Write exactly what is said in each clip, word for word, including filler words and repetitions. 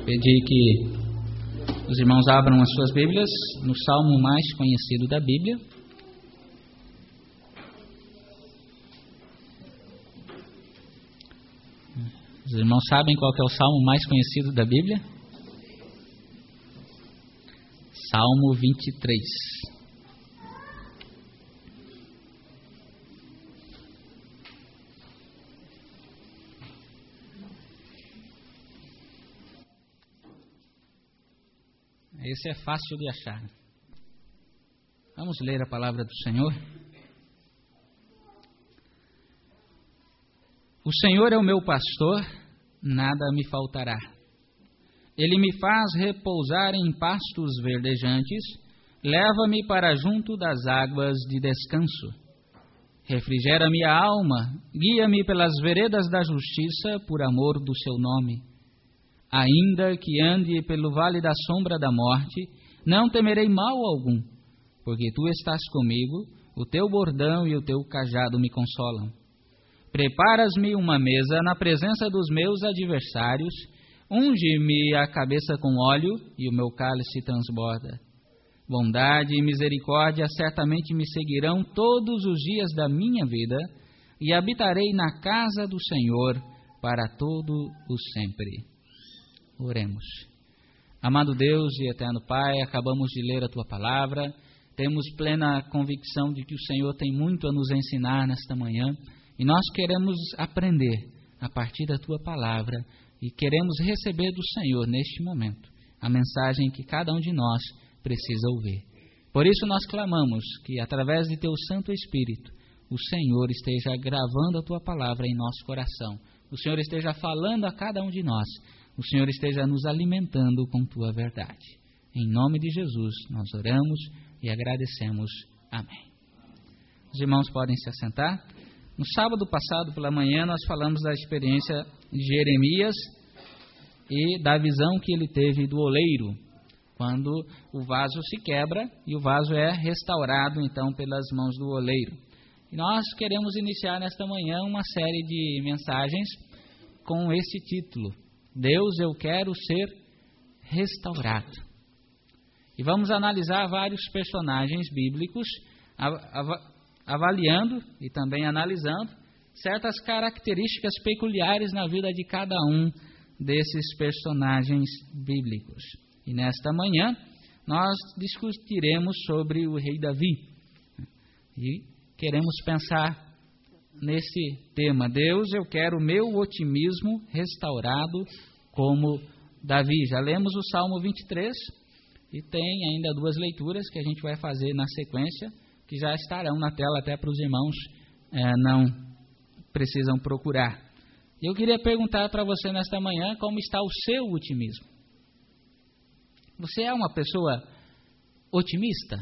Pedir que os irmãos abram as suas Bíblias no salmo mais conhecido da Bíblia. Os irmãos sabem qual que é o salmo mais conhecido da Bíblia? Salmo vinte e três. Esse é fácil de achar. Vamos ler a palavra do Senhor. O Senhor é o meu pastor, nada me faltará. Ele me faz repousar em pastos verdejantes, leva-me para junto das águas de descanso. Refrigera minha alma, guia-me pelas veredas da justiça, por amor do seu nome. Ainda que ande pelo vale da sombra da morte, não temerei mal algum, porque tu estás comigo, o teu bordão e o teu cajado me consolam. Preparas-me uma mesa na presença dos meus adversários, unge-me a cabeça com óleo e o meu cálice transborda. Bondade e misericórdia certamente me seguirão todos os dias da minha vida, e habitarei na casa do Senhor para todo o sempre. Oremos. Amado Deus e eterno Pai, acabamos de ler a Tua palavra, temos plena convicção de que o Senhor tem muito a nos ensinar nesta manhã, e nós queremos aprender a partir da Tua palavra, e queremos receber do Senhor neste momento a mensagem que cada um de nós precisa ouvir. Por isso nós clamamos que através de Teu Santo Espírito, o Senhor esteja gravando a Tua palavra em nosso coração, o Senhor esteja falando a cada um de nós, o Senhor esteja nos alimentando com Tua verdade. Em nome de Jesus, nós oramos e agradecemos. Amém. Os irmãos podem se assentar. No sábado passado, pela manhã, nós falamos da experiência de Jeremias e da visão que ele teve do oleiro, quando o vaso se quebra e o vaso é restaurado, então, pelas mãos do oleiro. E nós queremos iniciar nesta manhã uma série de mensagens com esse título: Deus, eu quero ser restaurado. E vamos analisar vários personagens bíblicos, avaliando e também analisando certas características peculiares na vida de cada um desses personagens bíblicos. E nesta manhã nós discutiremos sobre o rei Davi. E queremos pensar nesse tema: Deus, eu quero o meu otimismo restaurado como Davi. Já lemos o Salmo vinte e três e tem ainda duas leituras que a gente vai fazer na sequência, que já estarão na tela até para os irmãos é, não precisam procurar. Eu queria perguntar para você nesta manhã como está o seu otimismo. Você é uma pessoa otimista?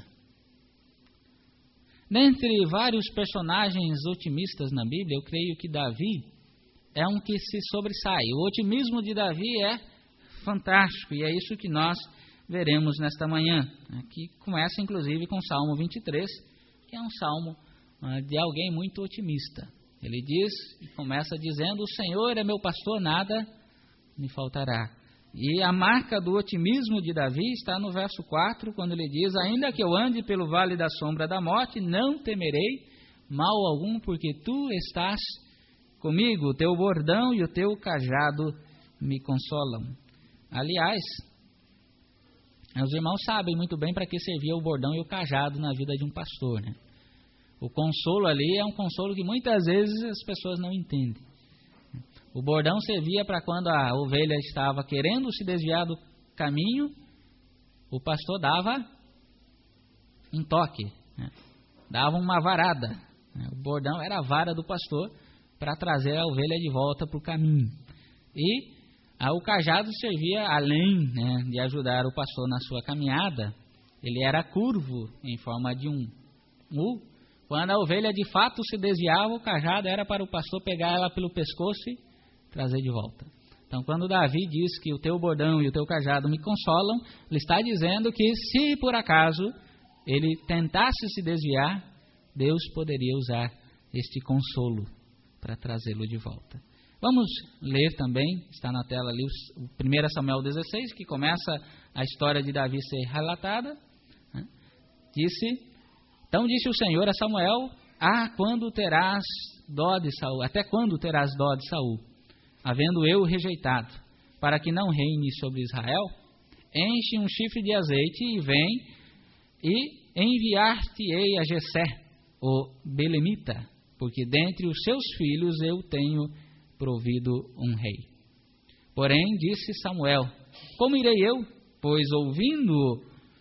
Dentre vários personagens otimistas na Bíblia, eu creio que Davi é um que se sobressai. O otimismo de Davi é fantástico e é isso que nós veremos nesta manhã. Aqui começa inclusive com o Salmo vinte e três, que é um salmo uh, de alguém muito otimista. Ele diz, e começa dizendo: o Senhor é meu pastor, nada me faltará. E a marca do otimismo de Davi está no verso quatro, quando ele diz: ainda que eu ande pelo vale da sombra da morte, não temerei mal algum, porque tu estás comigo, o teu bordão e o teu cajado me consolam. Aliás, os irmãos sabem muito bem para que servia o bordão e o cajado na vida de um pastor, né? O consolo ali é um consolo que muitas vezes as pessoas não entendem. O bordão servia para quando a ovelha estava querendo se desviar do caminho, o pastor dava um toque, né? Dava uma varada. Né? O bordão era a vara do pastor para trazer a ovelha de volta para o caminho. E ah, o cajado servia, além, né, de ajudar o pastor na sua caminhada, ele era curvo em forma de um U. Quando a ovelha de fato se desviava, o cajado era para o pastor pegar ela pelo pescoço e trazer de volta. Então, quando Davi diz que o teu bordão e o teu cajado me consolam, ele está dizendo que se por acaso ele tentasse se desviar, Deus poderia usar este consolo para trazê-lo de volta. Vamos ler também, está na tela ali, o primeiro Samuel dezesseis, que começa a história de Davi ser relatada. Disse, então disse o Senhor a Samuel, ah, quando terás dó de Saul, até quando terás dó de Saul, havendo eu rejeitado, para que não reine sobre Israel? Enche um chifre de azeite e vem, e enviar-te-ei a Jessé, o belemita, porque dentre os seus filhos eu tenho provido um rei. Porém, disse Samuel, como irei eu? Pois ouvindo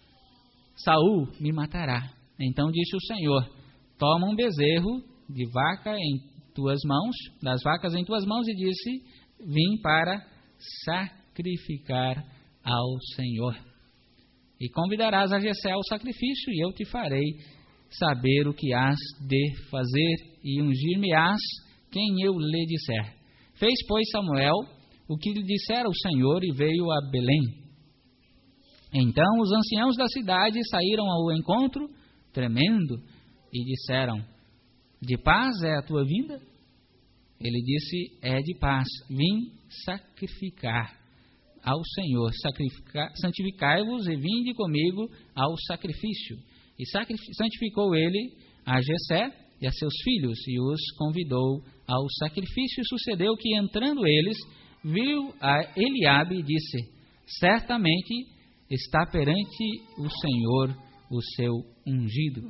Saul me matará. Então disse o Senhor, toma um bezerro de vaca em tuas mãos, das vacas em tuas mãos, e disse, vim para sacrificar ao Senhor. E convidarás a Jessé ao sacrifício, e eu te farei saber o que hás de fazer, e ungir-me-ás quem eu lhe disser. Fez, pois, Samuel o que lhe dissera o Senhor, e veio a Belém. Então os anciãos da cidade saíram ao encontro, tremendo, e disseram, de paz é a tua vinda? Ele disse, é de paz, vim sacrificar ao Senhor, santificai-vos e vinde comigo ao sacrifício. E santificou ele a Jessé e a seus filhos, e os convidou ao sacrifício. E sucedeu que, entrando eles, viu a Eliabe e disse, certamente está perante o Senhor o seu ungido.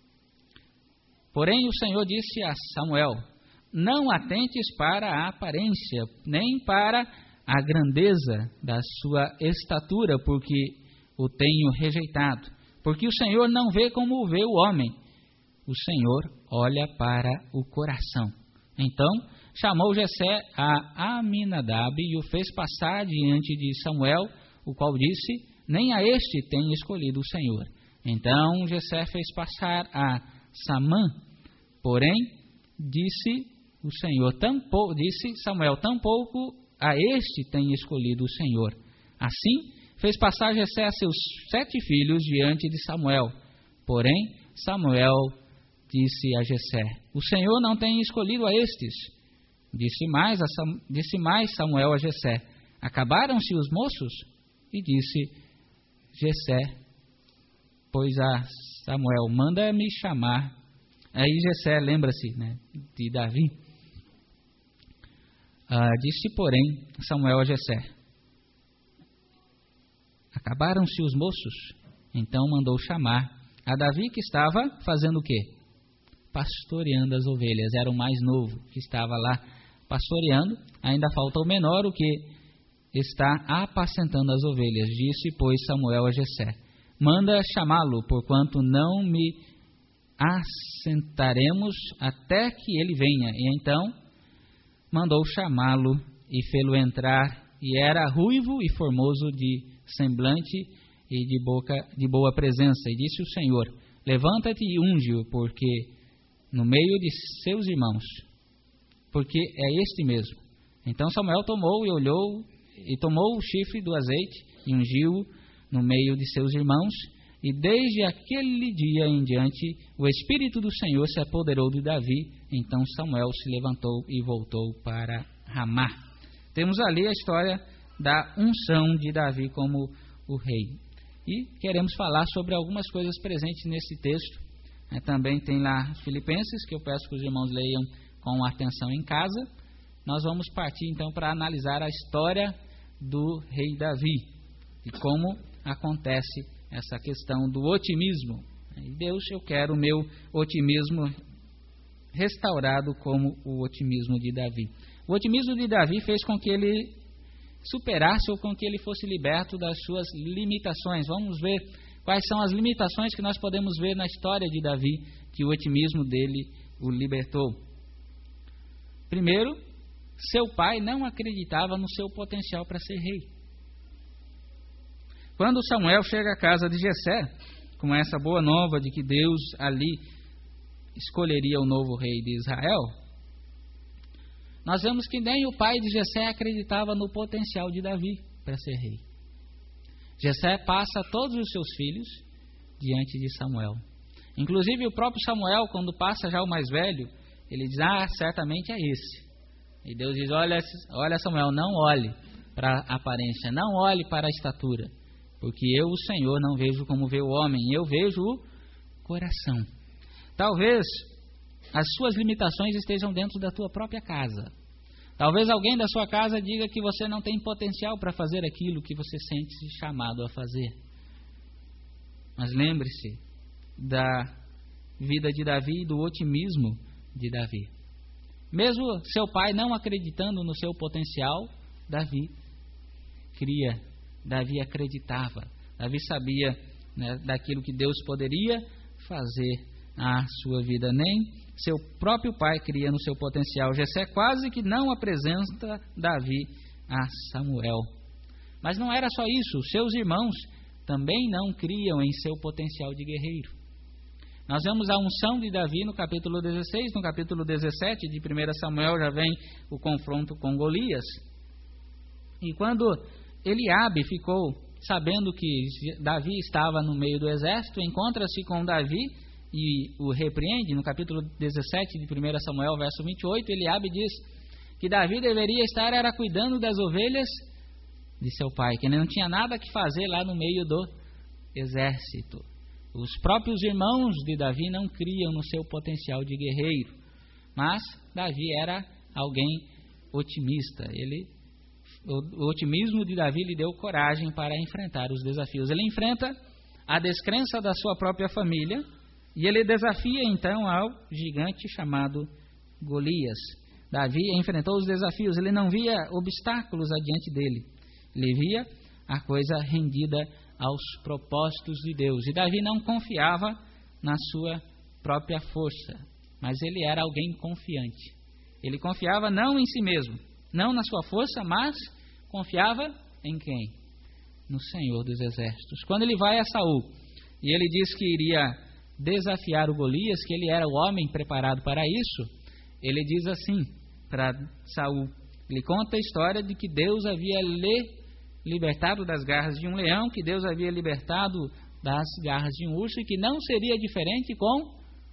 Porém o Senhor disse a Samuel, não atentes para a aparência, nem para a grandeza da sua estatura, porque o tenho rejeitado. Porque o Senhor não vê como vê o homem, o Senhor olha para o coração. Então chamou Jessé a Aminadab e o fez passar diante de Samuel, o qual disse, nem a este tem escolhido o Senhor. Então Jessé fez passar a Samã, porém disse o Senhor, tampouco, disse Samuel, tampouco a este tem escolhido o Senhor. Assim fez passar Jessé a seus sete filhos diante de Samuel. Porém Samuel disse a Jessé, o Senhor não tem escolhido a estes. Disse mais, a Sam, disse mais Samuel a Jessé, acabaram-se os moços? E disse Jessé, pois a Samuel, manda-me chamar. Aí Jessé lembra-se, né, de Davi. Ah, disse, porém, Samuel a Jessé, acabaram-se os moços? Então mandou chamar a Davi, que estava fazendo o quê? Pastoreando as ovelhas. Era o mais novo que estava lá pastoreando. Ainda falta o menor, o que está apacentando as ovelhas. Disse, pois, Samuel a Jessé, manda chamá-lo, porquanto não me assentaremos até que ele venha. E então mandou chamá-lo e fê-lo entrar, e era ruivo e formoso de semblante e de boca de boa presença. E disse o Senhor, levanta-te e unge-o, porque no meio de seus irmãos, porque é este mesmo. Então Samuel tomou e olhou, e tomou o chifre do azeite e ungiu-o no meio de seus irmãos, e desde aquele dia em diante o Espírito do Senhor se apoderou de Davi. Então Samuel se levantou e voltou para Ramá. Temos ali a história da unção de Davi como o rei. E queremos falar sobre algumas coisas presentes nesse texto. É, também tem lá Filipenses, que eu peço que os irmãos leiam com atenção em casa. Nós vamos partir então para analisar a história do rei Davi e como acontece essa questão do otimismo. E Deus, eu quero o meu otimismo restaurado como o otimismo de Davi. O otimismo de Davi fez com que ele superasse ou com que ele fosse liberto das suas limitações. Vamos ver quais são as limitações que nós podemos ver na história de Davi, que o otimismo dele o libertou. Primeiro, seu pai não acreditava no seu potencial para ser rei. Quando Samuel chega à casa de Jessé, com essa boa nova de que Deus ali escolheria o novo rei de Israel, nós vemos que nem o pai de Jessé acreditava no potencial de Davi para ser rei. Jessé passa todos os seus filhos diante de Samuel. Inclusive o próprio Samuel, quando passa já o mais velho, ele diz, ah, certamente é esse. E Deus diz, olha, olha Samuel, não olhe para a aparência, não olhe para a estatura, porque eu, o Senhor, não vejo como vê o homem, eu vejo o coração. Talvez as suas limitações estejam dentro da tua própria casa. Talvez alguém da sua casa diga que você não tem potencial para fazer aquilo que você sente-se chamado a fazer. Mas lembre-se da vida de Davi e do otimismo de Davi. Mesmo seu pai não acreditando no seu potencial, Davi cria, Davi acreditava, Davi sabia, né, daquilo que Deus poderia fazer na sua vida. Nem seu próprio pai cria no seu potencial. Jessé quase que não apresenta Davi a Samuel. Mas não era só isso, seus irmãos também não criam em seu potencial de guerreiro. Nós vemos a unção de Davi no capítulo dezesseis, no capítulo dezessete de primeiro Samuel já vem o confronto com Golias. E quando Eliabe ficou sabendo que Davi estava no meio do exército, encontra-se com Davi e o repreende. No capítulo dezessete de primeiro Samuel, verso vinte e oito, Eliabe diz que Davi deveria estar era cuidando das ovelhas de seu pai, que ele não tinha nada que fazer lá no meio do exército. Os próprios irmãos de Davi não criam no seu potencial de guerreiro, mas Davi era alguém otimista. Ele, o, o otimismo de Davi lhe deu coragem para enfrentar os desafios. Ele enfrenta a descrença da sua própria família e ele desafia então ao gigante chamado Golias. Davi enfrentou os desafios, ele não via obstáculos adiante dele, ele via a coisa rendida aos propósitos de Deus. E Davi não confiava na sua própria força, mas ele era alguém confiante. Ele confiava não em si mesmo, não na sua força, mas confiava em quem? No Senhor dos Exércitos. Quando ele vai a Saul e ele diz que iria desafiar o Golias, que ele era o homem preparado para isso, ele diz assim para Saul, ele conta a história de que Deus havia lhe libertado das garras de um leão, que Deus havia libertado das garras de um urso, e que não seria diferente com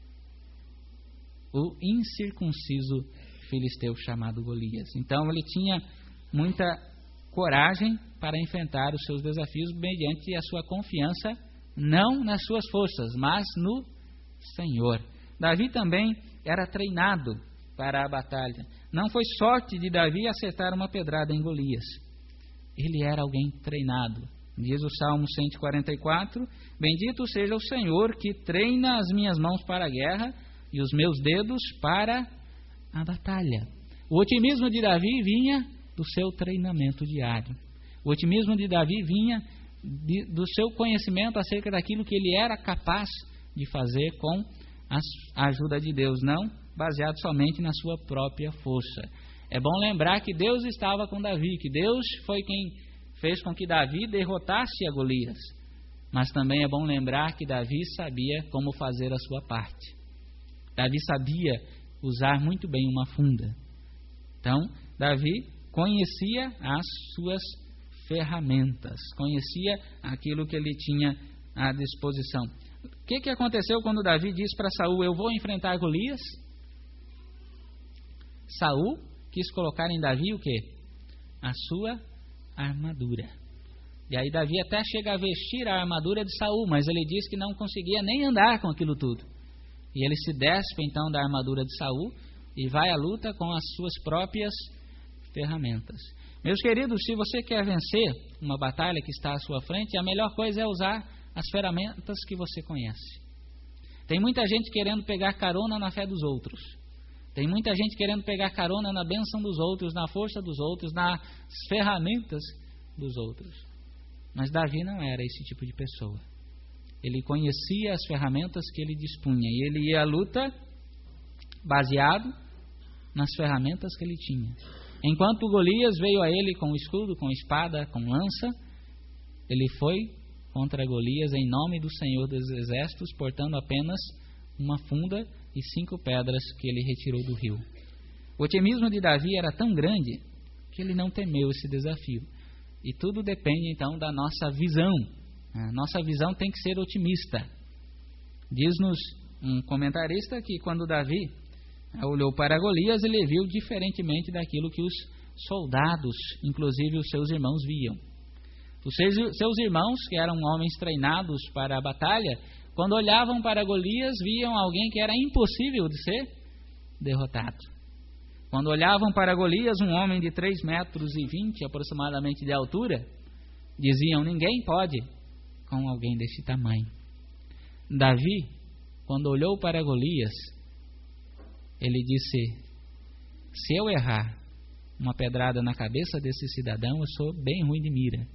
o incircunciso filisteu chamado Golias. Então ele tinha muita coragem para enfrentar os seus desafios mediante a sua confiança, não nas suas forças, mas no Senhor. Davi também era treinado para a batalha. Não foi sorte de Davi acertar uma pedrada em Golias. Ele era alguém treinado. Diz o Salmo cento e quarenta e quatro, bendito seja o Senhor que treina as minhas mãos para a guerra e os meus dedos para a batalha. O otimismo de Davi vinha do seu treinamento diário. O otimismo de Davi vinha de, do seu conhecimento acerca daquilo que ele era capaz de fazer com a ajuda de Deus, não baseado somente na sua própria força. É bom lembrar que Deus estava com Davi, que Deus foi quem fez com que Davi derrotasse a Golias. Mas também é bom lembrar que Davi sabia como fazer a sua parte. Davi sabia usar muito bem uma funda. Então, Davi conhecia as suas ferramentas, conhecia aquilo que ele tinha à disposição. O que, que aconteceu quando Davi disse para Saul, eu vou enfrentar Golias? Saul quis colocar em Davi o quê? A sua armadura. E aí Davi até chega a vestir a armadura de Saul, mas ele diz que não conseguia nem andar com aquilo tudo. E ele se despe então da armadura de Saul e vai à luta com as suas próprias ferramentas. Meus queridos, se você quer vencer uma batalha que está à sua frente, a melhor coisa é usar as ferramentas que você conhece. Tem muita gente querendo pegar carona na fé dos outros. Tem muita gente querendo pegar carona na bênção dos outros, na força dos outros, nas ferramentas dos outros. Mas Davi não era esse tipo de pessoa. Ele conhecia as ferramentas que ele dispunha e ele ia à luta baseado nas ferramentas que ele tinha. Enquanto Golias veio a ele com escudo, com espada, com lança, ele foi contra Golias em nome do Senhor dos Exércitos, portando apenas uma funda e cinco pedras que ele retirou do rio. O otimismo de Davi era tão grande que ele não temeu esse desafio. E tudo depende então da nossa visão. A nossa visão tem que ser otimista. Diz-nos um comentarista que quando Davi olhou para Golias e ele viu diferentemente daquilo que os soldados, inclusive os seus irmãos, viam. Os seus, seus irmãos, que eram homens treinados para a batalha, quando olhavam para Golias, viam alguém que era impossível de ser derrotado. Quando olhavam para Golias, um homem de três metros e vinte aproximadamente de altura, diziam: ninguém pode com alguém desse tamanho. Davi, quando olhou para Golias, ele disse: se eu errar uma pedrada na cabeça desse cidadão, eu sou bem ruim de mira.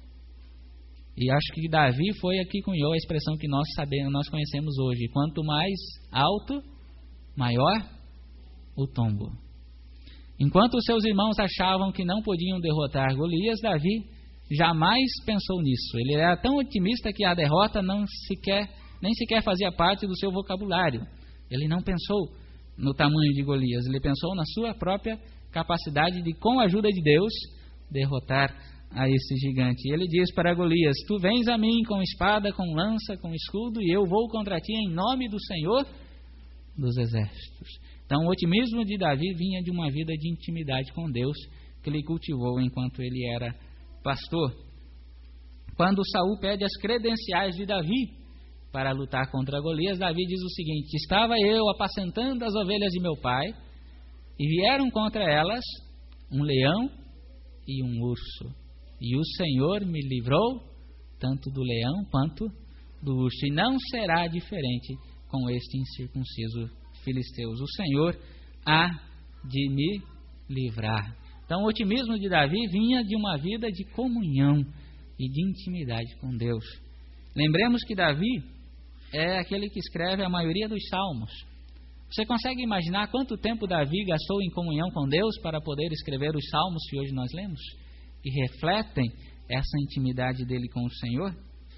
E acho que Davi foi aqui que cunhou a expressão que nós sabemos, nós conhecemos hoje: quanto mais alto, maior o tombo. Enquanto os seus irmãos achavam que não podiam derrotar Golias, Davi jamais pensou nisso. Ele era tão otimista que a derrota não sequer, nem sequer fazia parte do seu vocabulário. Ele não pensou no tamanho de Golias, ele pensou na sua própria capacidade de, com a ajuda de Deus, derrotar a esse gigante. E ele diz para Golias: tu vens a mim com espada, com lança, com escudo, e eu vou contra ti em nome do Senhor dos exércitos. Então o otimismo de Davi vinha de uma vida de intimidade com Deus, que ele cultivou enquanto ele era pastor. Quando Saul pede as credenciais de Davi para lutar contra Golias, Davi diz o seguinte: estava eu apacentando as ovelhas de meu pai, e vieram contra elas um leão e um urso, e o Senhor me livrou tanto do leão quanto do urso, e não será diferente com este incircunciso filisteus. O Senhor há de me livrar. Então o otimismo de Davi vinha de uma vida de comunhão e de intimidade com Deus. Lembremos que Davi é aquele que escreve a maioria dos salmos. Você consegue imaginar quanto tempo Davi gastou em comunhão com Deus para poder escrever os salmos que hoje nós lemos, que refletem essa intimidade dele com o Senhor?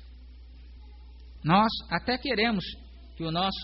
Nós até queremos que o nosso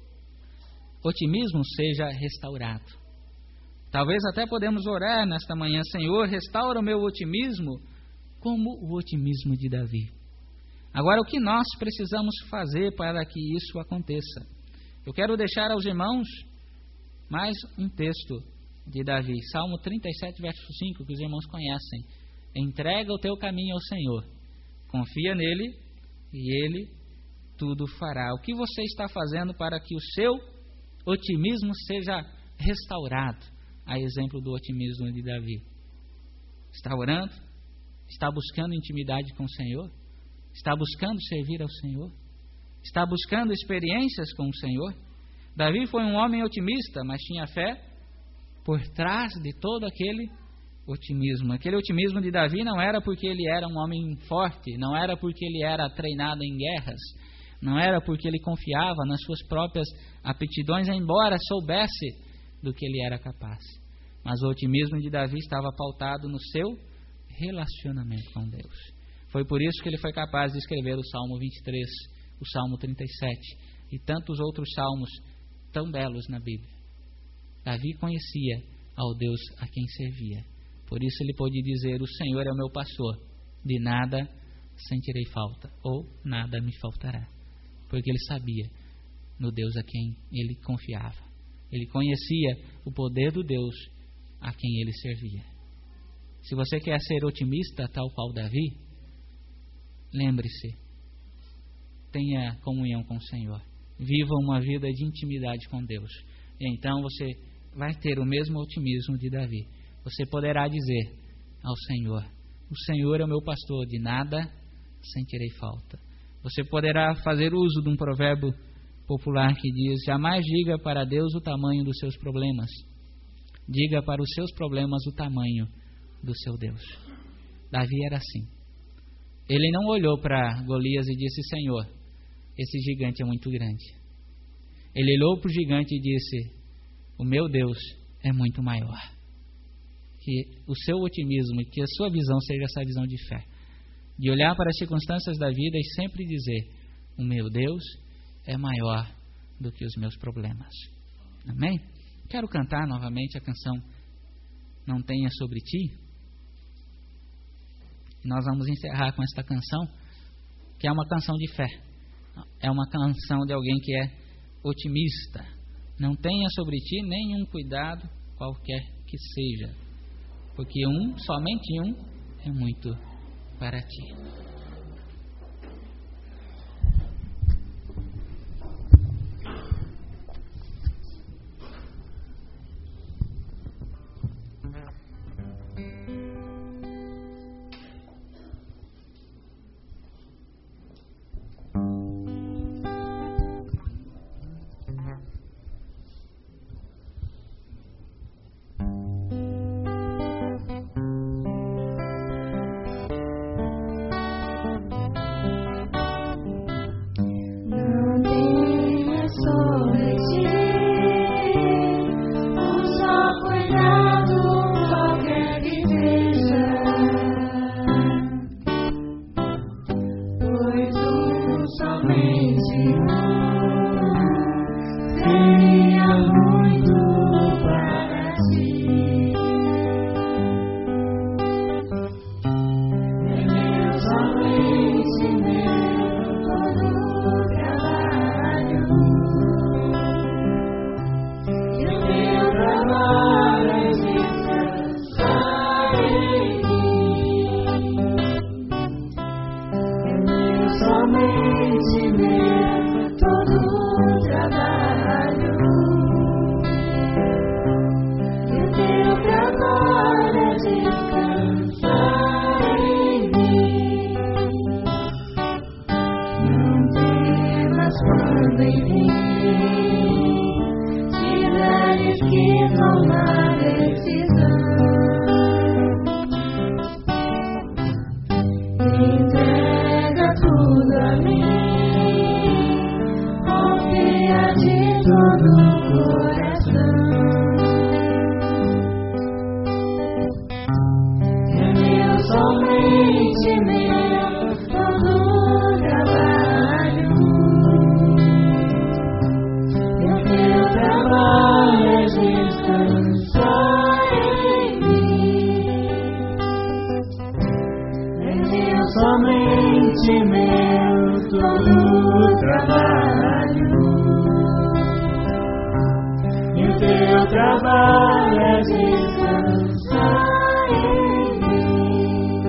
otimismo seja restaurado. Talvez até podemos orar nesta manhã: Senhor, restaura o meu otimismo como o otimismo de Davi. Agora, o que nós precisamos fazer para que isso aconteça? Eu quero deixar aos irmãos mais um texto de Davi, Salmo trinta e sete, verso cinco, que os irmãos conhecem. Entrega o teu caminho ao Senhor, confia nele e ele tudo fará. O que você está fazendo para que o seu otimismo seja restaurado, a exemplo do otimismo de Davi? Está orando? Está buscando intimidade com o Senhor? Está buscando servir ao Senhor? Está buscando experiências com o Senhor? Davi foi um homem otimista, mas tinha fé por trás de todo aquele otimismo. Aquele otimismo de Davi não era porque ele era um homem forte, não era porque ele era treinado em guerras, não era porque ele confiava nas suas próprias aptidões, embora soubesse do que ele era capaz. Mas o otimismo de Davi estava pautado no seu relacionamento com Deus. Foi por isso que ele foi capaz de escrever o Salmo vinte e três, o Salmo trinta e sete e tantos outros salmos tão belos na Bíblia. Davi conhecia ao Deus a quem servia. Por isso ele pôde dizer: o Senhor é o meu pastor, de nada sentirei falta, ou nada me faltará. Porque ele sabia no Deus a quem ele confiava. Ele conhecia o poder do Deus a quem ele servia. Se você quer ser otimista, tal qual Davi, lembre-se, tenha comunhão com o Senhor. Viva uma vida de intimidade com Deus. E então você vai ter o mesmo otimismo de Davi. Você poderá dizer ao Senhor: o Senhor é o meu pastor, de nada sentirei falta. Você poderá fazer uso de um provérbio popular que diz: jamais diga para Deus o tamanho dos seus problemas, diga para os seus problemas o tamanho do seu Deus. Davi era assim. Ele não olhou para Golias e disse: Senhor, esse gigante é muito grande. Ele olhou para o gigante e disse: o meu Deus é muito maior. Que o seu otimismo e que a sua visão seja essa visão de fé, de olhar para as circunstâncias da vida e sempre dizer: o meu Deus é maior do que os meus problemas. Amém? Quero cantar novamente a canção Não Tenha Sobre Ti. Nós vamos encerrar com esta canção, que é uma canção de fé. É uma canção de alguém que é otimista. não tenha sobre ti nenhum cuidado qualquer que seja, porque um, somente um, é muito para ti. Somente meu todo o trabalho, e o teu trabalho é descansar em mim,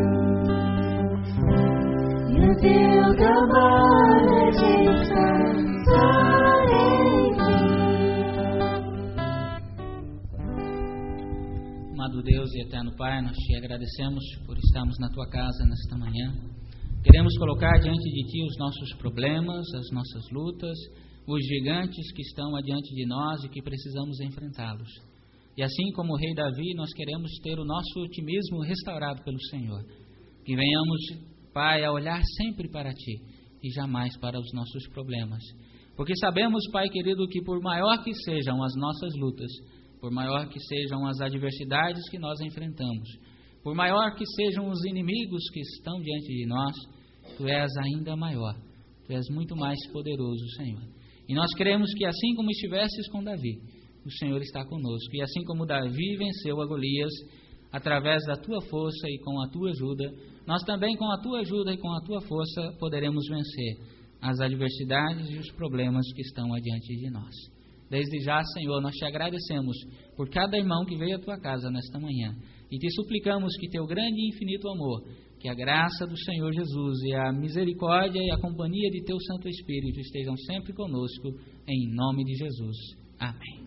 e o teu trabalho é descansar em mim. Amado Deus e eterno Pai, nós te agradecemos por estarmos na tua casa nesta manhã. Queremos colocar diante de Ti os nossos problemas, as nossas lutas, os gigantes que estão adiante de nós e que precisamos enfrentá-los. E assim como o rei Davi, nós queremos ter o nosso otimismo restaurado pelo Senhor. Que venhamos, Pai, a olhar sempre para Ti e jamais para os nossos problemas. Porque sabemos, Pai querido, que por maior que sejam as nossas lutas, por maior que sejam as adversidades que nós enfrentamos, por maior que sejam os inimigos que estão diante de nós, Tu és ainda maior, Tu és muito mais poderoso, Senhor. E nós cremos que assim como estivesses com Davi, o Senhor está conosco. E assim como Davi venceu a Golias, através da Tua força e com a Tua ajuda, nós também com a Tua ajuda e com a Tua força poderemos vencer as adversidades e os problemas que estão adiante de nós. Desde já, Senhor, nós Te agradecemos por cada irmão que veio à Tua casa nesta manhã. E Te suplicamos que Teu grande e infinito amor, que a graça do Senhor Jesus e a misericórdia e a companhia de Teu Santo Espírito estejam sempre conosco, em nome de Jesus. Amém.